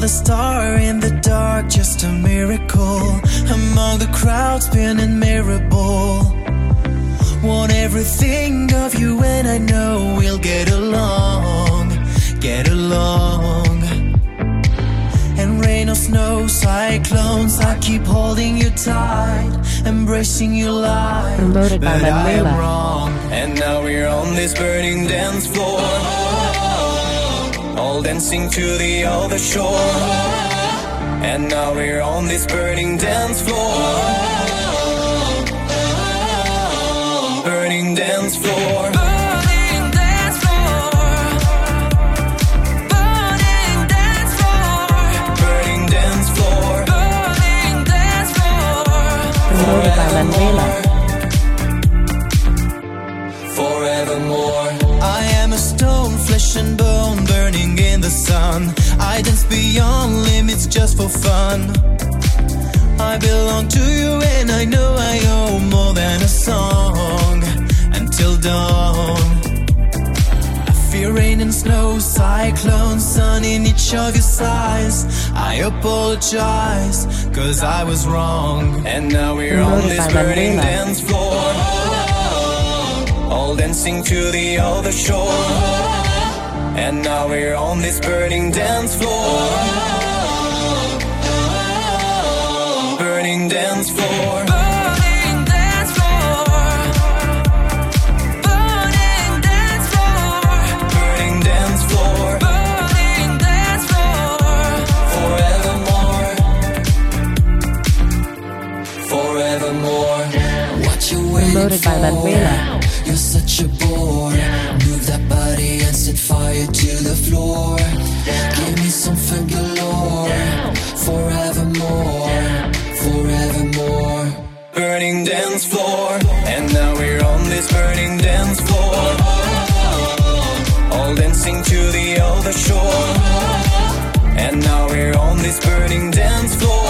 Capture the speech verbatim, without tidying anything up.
Another star in the dark, just a miracle. Among the crowd spinning mirrorball. Want everything of you and I know we'll get along, get along. And rain or snow, cyclones, I keep holding you tight, embracing you light. Promoted by But I am Mandela. wrong, and now we're on this burning dance floor, all dancing to the other shore. And now we're on this burning dance floor, burning dance floor. Burning dance floor. Burning dance floor. Burning dance floor. Burning dance floor. Promoted by Mandela. Forevermore. I am a stone, flesh and bone, burning in the sun. I dance beyond limits just for fun. I belong to you and I know I owe more than a song. Until dawn, I fear rain and snow, cyclones, sun in each of your eyes. I apologize, cause I was wrong. And now we're on this burning dance floor, all dancing to the other shore. And now we're on this burning dance floor, burning dance floor. Promoted by Mandela. You're such a bore. Move that body and set fire to the floor. Give me something galore. Forevermore, forevermore. Burning dance floor. And now we're on this burning dance floor, all dancing to the other shore. And now we're on this burning dance floor,